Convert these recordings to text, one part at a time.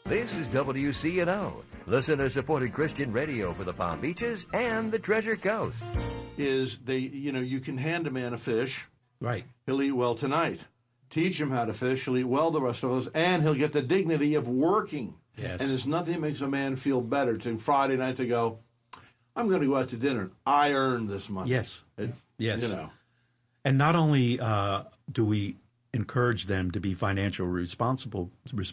This is WCNO, listener-supported Christian radio for the Palm Beaches and the Treasure Coast. You can hand a man a fish. Right. He'll eat well tonight. Teach him how to fish. He'll eat well the rest of us, and he'll get the dignity of working. Yes. And there's nothing that makes a man feel better to Friday night to go, I'm going to go out to dinner. I earned this money. Yes. Yes. You know. And not only do we encourage them to be financially responsible,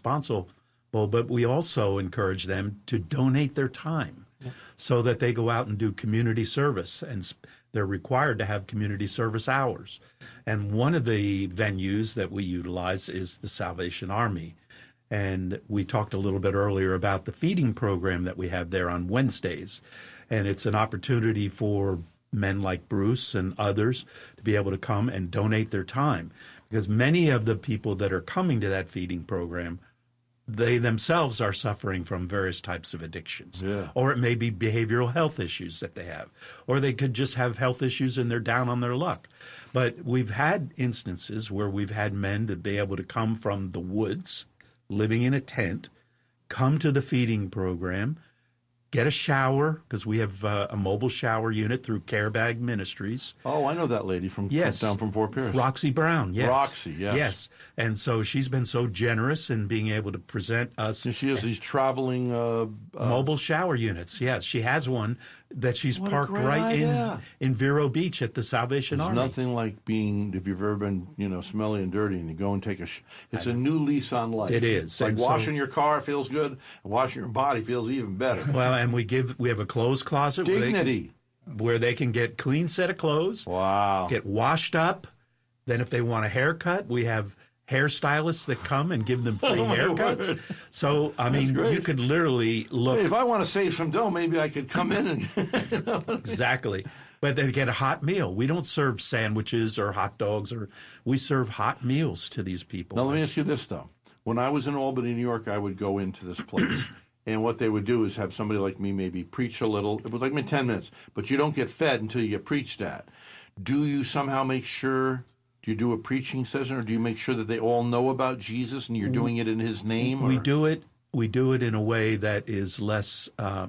but we also encourage them to donate their time so that they go out and do community service, and they're required to have community service hours. And one of the venues that we utilize is the Salvation Army. And we talked a little bit earlier about the feeding program that we have there on Wednesdays. And it's an opportunity for men like Bruce and others to be able to come and donate their time, because many of the people that are coming to that feeding program, they themselves are suffering from various types of addictions. Yeah. Or it may be behavioral health issues that they have. Or they could just have health issues and they're down on their luck. But we've had instances where we've had men to be able to come from the woods, living in a tent, come to the feeding program, get a shower, because we have a mobile shower unit through Care Bag Ministries. Oh, I know that lady from down from Fort Pierce. Roxy Brown, yes. Roxy, yes. Yes. And so she's been so generous in being able to present us. And she has these traveling mobile shower units, yes. She has one that she's What a parked great right idea. in Vero Beach at the Salvation There's Army. nothing like if you've ever been, smelly and dirty and you go and take it's a new lease on life. It is. Like And washing your car feels good, and washing your body feels even better. Well, and we have a clothes closet Dignity. where they can get clean set of clothes. Wow. Get washed up. Then if they want a haircut, we have hairstylists that come and give them free haircuts. word. So, I mean, great. you could literally look. Hey, if I want to save some dough, maybe I could come in and... Exactly. But they get a hot meal. We don't serve sandwiches or hot dogs, we serve hot meals to these people. Now, let me ask you this, though. When I was in Albany, New York, I would go into this place, and what they would do is have somebody like me maybe preach a little. It was like 10 minutes, but you don't get fed until you get preached at. Do you somehow make sure, do you do a preaching session, or do you make sure that they all know about Jesus and you're doing it in his name? We do it in a way that is less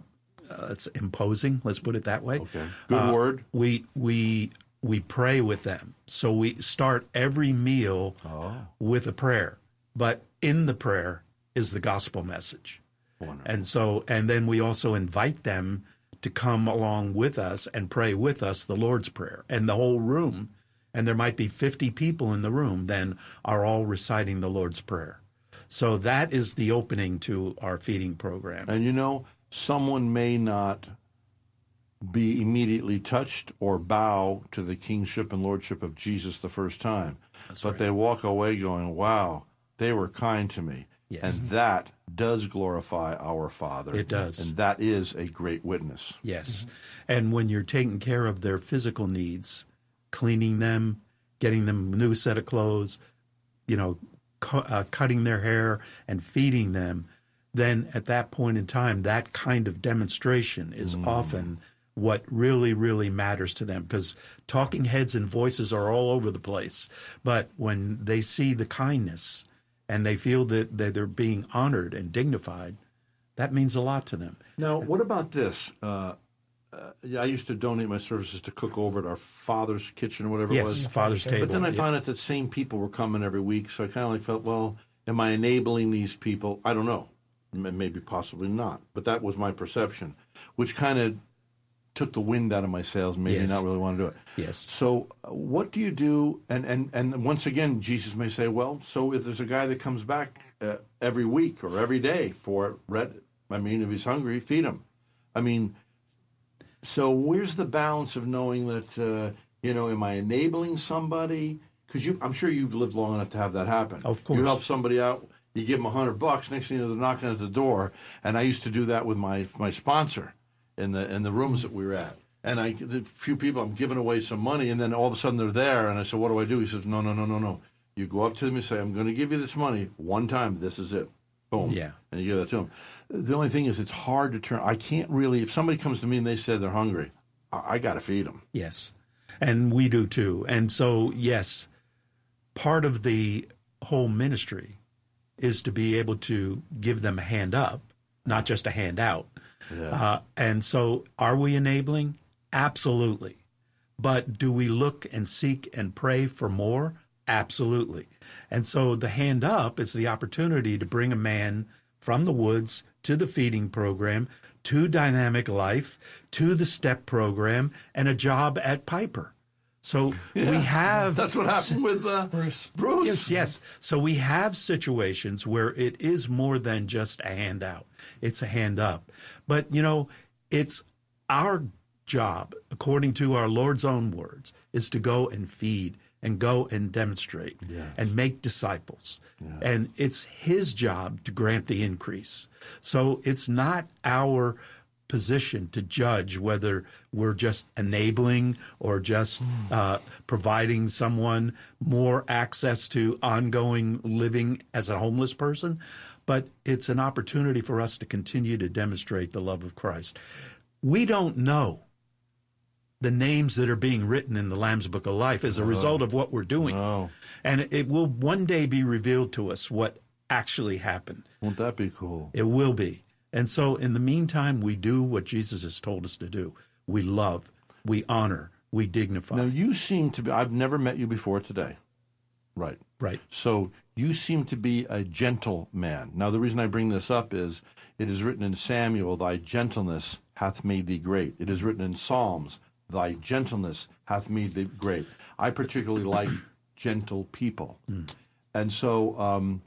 it's imposing, let's put it that way. Okay. Good word. We pray with them. So we start every meal with a prayer. But in the prayer is the gospel message. Wonderful. And then we also invite them to come along with us and pray with us the Lord's Prayer. And the whole room, and there might be 50 people in the room, then are all reciting the Lord's Prayer. So that is the opening to our feeding program. And someone may not be immediately touched or bow to the kingship and lordship of Jesus the first time. But they walk away going, wow, they were kind to me. Yes. And that does glorify our Father. It does. And that is a great witness. Yes. And when you're taking care of their physical needs, cleaning them, getting them a new set of clothes, cutting their hair and feeding them, then at that point in time, that kind of demonstration is often what really, really matters to them, because talking heads and voices are all over the place. But when they see the kindness and they feel that they're being honored and dignified, that means a lot to them. Now, what about this? I used to donate my services to cook over at our Father's Kitchen or whatever it was. Yes, Father's Table. But then I found out that same people were coming every week, so I kind of felt, well, am I enabling these people? I don't know. Maybe possibly not. But that was my perception, which kind of took the wind out of my sails, maybe not really want to do it. Yes. So what do you do? And once again, Jesus may say, well, so if there's a guy that comes back every week or every day if he's hungry, feed him. So where's the balance of knowing that, am I enabling somebody? Because I'm sure you've lived long enough to have that happen. Of course. You help somebody out, you give them $100, next thing you know, they're knocking at the door. And I used to do that with my sponsor in the rooms that we were at. And the few people, I'm giving away some money, and then all of a sudden they're there, and I said, what do I do? He says, no. You go up to them and say, I'm going to give you this money one time, this is it. Boom. Yeah. And you give that to them. The only thing is it's hard to turn. I can't really, if somebody comes to me and they say they're hungry, I got to feed them. Yes. And we do too. And so, yes, part of the whole ministry is to be able to give them a hand up, not just a hand out. Yes. And so are we enabling? Absolutely. But do we look and seek and pray for more? Absolutely. And so the hand up is the opportunity to bring a man from the woods to the feeding program, to Dynamic Life, to the STEP program, and a job at Piper. So we have... That's what happened with Bruce. Yes. So we have situations where it is more than just a hand out. It's a hand up. But, it's our job, according to our Lord's own words, is to go and feed and go and demonstrate and make disciples. Yeah. And it's his job to grant the increase. So it's not our position to judge whether we're just enabling or just providing someone more access to ongoing living as a homeless person, but it's an opportunity for us to continue to demonstrate the love of Christ. We don't know the names that are being written in the Lamb's Book of Life as a result of what we're doing. Oh. And it will one day be revealed to us what actually happened. Won't that be cool? It will be. And so in the meantime, we do what Jesus has told us to do. We love, we honor, we dignify. Now, you seem to be, I've never met you before today. Right. Right. So you seem to be a gentle man. Now, the reason I bring this up is it is written in Samuel, thy gentleness hath made thee great. It is written in Psalms, thy gentleness hath made thee great. I particularly like gentle people. And so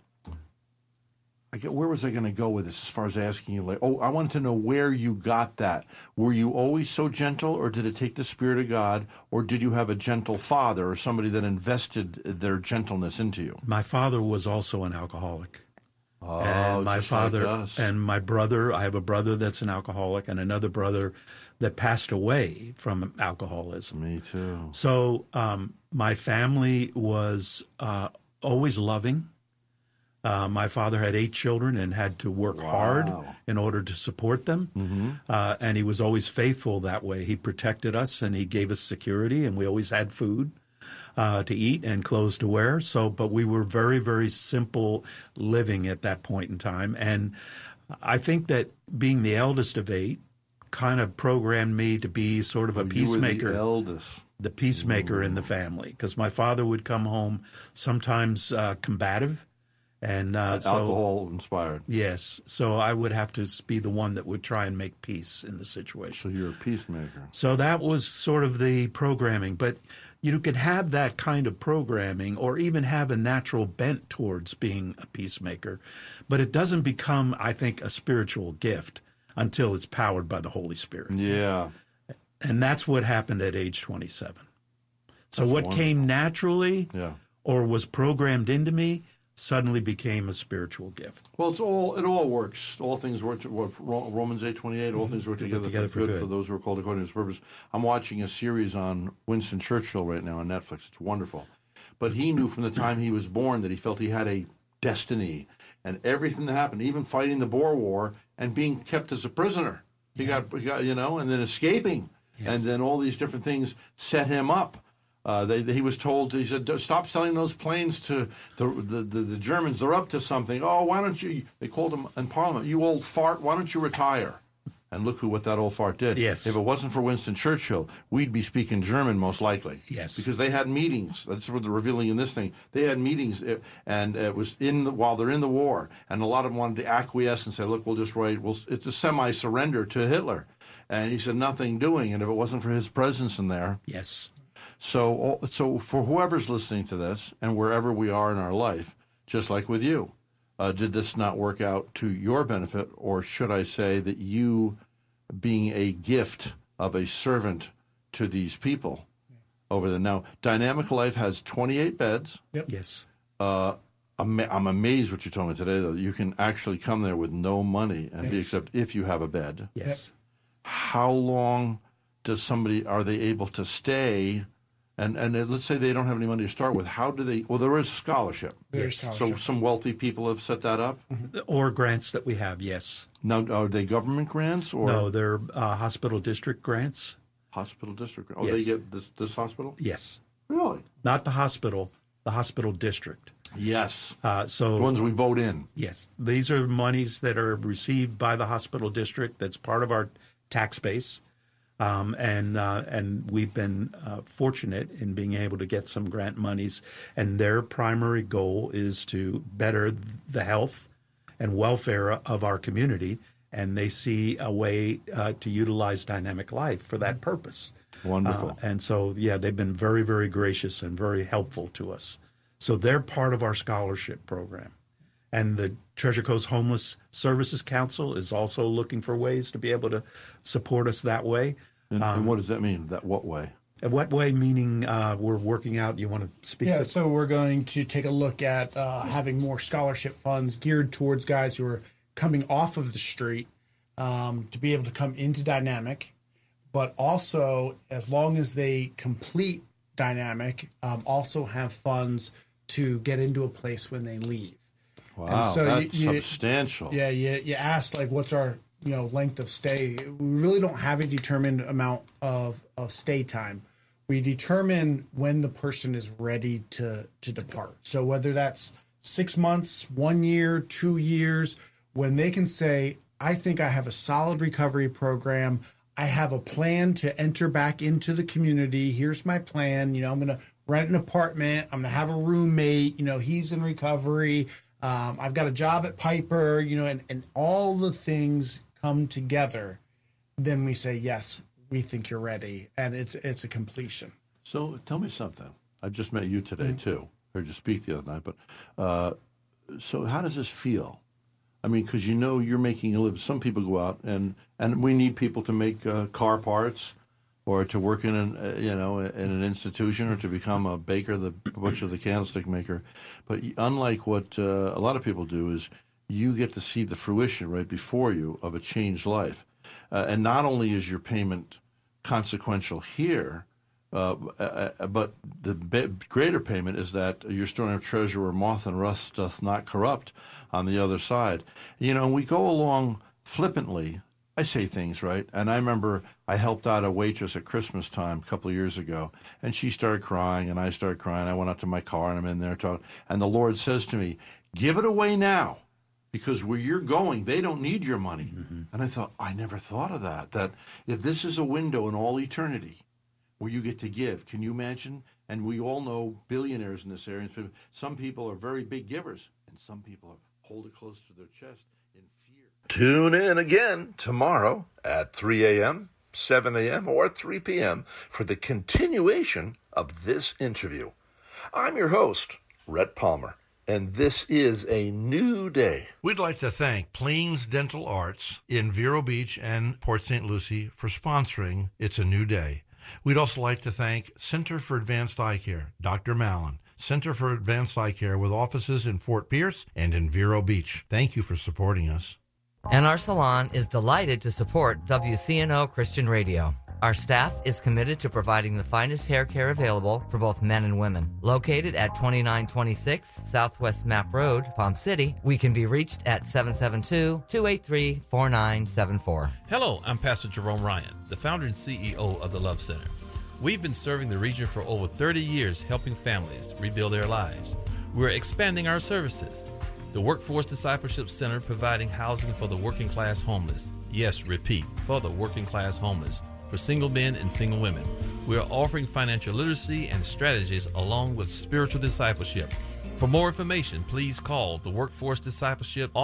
where was I going to go with this as far as asking you? I wanted to know where you got that. Were you always so gentle, or did it take the Spirit of God, or did you have a gentle father or somebody that invested their gentleness into you? My father was also an alcoholic. Oh, and my father like us. And my brother, I have a brother that's an alcoholic and another brother that passed away from alcoholism. Me too. So my family was always loving. My father had 8 children and had to work hard in order to support them. And he was always faithful that way. He protected us and he gave us security, and we always had food to eat and clothes to wear. But we were very, very simple living at that point in time. And I think that being the eldest of 8 kind of programmed me to be sort of a peacemaker. You were the eldest. The peacemaker in the family, because my father would come home sometimes combative. And alcohol inspired. Yes. So I would have to be the one that would try and make peace in the situation. So you're a peacemaker. So that was sort of the programming. But you could have that kind of programming or even have a natural bent towards being a peacemaker. But it doesn't become, I think, a spiritual gift until it's powered by the Holy Spirit. Yeah. And that's what happened at age 27. So That's what wonderful. came naturally or was programmed into me suddenly became a spiritual gift. Well, it all works. All things work. Romans 8:28. All things work together for good for those who are called according to His purpose. I'm watching a series on Winston Churchill right now on Netflix. It's wonderful. But he knew from the time he was born that he felt he had a destiny, and everything that happened, even fighting the Boer War and being kept as a prisoner, he got and then escaping, and then all these different things set him up. He was told, he said, stop selling those planes to the Germans. They're up to something. Oh, why don't you, they called him in Parliament, you old fart, why don't you retire? And look what that old fart did. Yes. If it wasn't for Winston Churchill, we'd be speaking German most likely. Yes. Because they had meetings. That's what they're revealing in this thing. They had meetings, and it was while they're in the war. And a lot of them wanted to acquiesce and say, look, we'll just write, it's a semi-surrender to Hitler. And he said, nothing doing. And if it wasn't for his presence in there. Yes. So for whoever's listening to this and wherever we are in our life, just like with you, did this not work out to your benefit, or should I say that you, being a gift of a servant to these people over there? Now, Dynamic Life has 28 beds. Yep. Yes. I'm amazed what you told me today, though. You can actually come there with no money and be accepted if you have a bed. Yes. How long are they able to stay? And let's say they don't have any money to start with. How do they? Well, there is scholarship. There's scholarship. So some wealthy people have set that up. Or grants that we have, yes. Now, are they government grants or No? They're hospital district grants. hospital district? Oh, Yes. they get this hospital? Yes. Really? Not the hospital district. Yes. So The ones we vote in. yes, these are monies that are received by the hospital district. That's part of our tax base. And we've been fortunate in being able to get some grant monies. And their primary goal is to better the health and welfare of our community. And they see a way to utilize Dynamic Life for that purpose. Wonderful. And so, yeah, they've been very, very gracious and very helpful to us. So they're part of our scholarship program. And the Treasure Coast Homeless Services Council is also looking for ways to be able to support us that way. And what does that mean? What way? What way, meaning we're working out, you want to speak to? So we're going to take a look at having more scholarship funds geared towards guys who are coming off of the street to be able to come into Dynamic, but also, as long as they complete Dynamic, also have funds to get into a place when they leave. Wow, and so that's substantial. Yeah, you asked, like, what's our length of stay. We really don't have a determined amount of stay time. We determine when the person is ready to depart. So whether that's 6 months, 1 year, 2 years, when they can say, I think I have a solid recovery program, I have a plan to enter back into the community, here's my plan, I'm going to rent an apartment, I'm going to have a roommate, he's in recovery, I've got a job at Piper, and all the things come together, then we say, yes, we think you're ready, and it's a completion. So tell me something. I just met you today, too. Heard you speak the other night. But so how does this feel? I mean, because you're making a living. Some people go out, and we need people to make car parts or to work in an institution or to become a baker, the butcher, the candlestick maker. But unlike what a lot of people do is you get to see the fruition right before you of a changed life. And not only is your payment consequential here, but the greater payment is that you're storing up treasure where moth and rust doth not corrupt on the other side. We go along flippantly. I say things, right? And I remember I helped out a waitress at Christmas time a couple of years ago, and she started crying, and I started crying. I went out to my car, and I'm in there talking. And the Lord says to me, give it away now. Because where you're going, they don't need your money. Mm-hmm. And I thought, I never thought of that if this is a window in all eternity where you get to give, can you imagine? And we all know billionaires in this area. Some people are very big givers, and some people hold it close to their chest in fear. Tune in again tomorrow at 3 a.m., 7 a.m., or 3 p.m. for the continuation of this interview. I'm your host, Rhett Palmer. And this is a new day. We'd like to thank Plains Dental Arts in Vero Beach and Port St. Lucie for sponsoring It's a New Day. We'd also like to thank Center for Advanced Eye Care, Dr. Mallon, Center for Advanced Eye Care with offices in Fort Pierce and in Vero Beach. Thank you for supporting us. And our salon is delighted to support WCNO Christian Radio. Our staff is committed to providing the finest hair care available for both men and women. Located at 2926 Southwest Map Road, Palm City, we can be reached at 772-283-4974. Hello, I'm Pastor Jerome Ryan, the founder and CEO of the Love Center. We've been serving the region for over 30 years, helping families rebuild their lives. We're expanding our services. The Workforce Discipleship Center providing housing for the working class homeless. Yes, repeat, for the working class homeless. For single men and single women. We are offering financial literacy and strategies along with spiritual discipleship. For more information, please call the Workforce Discipleship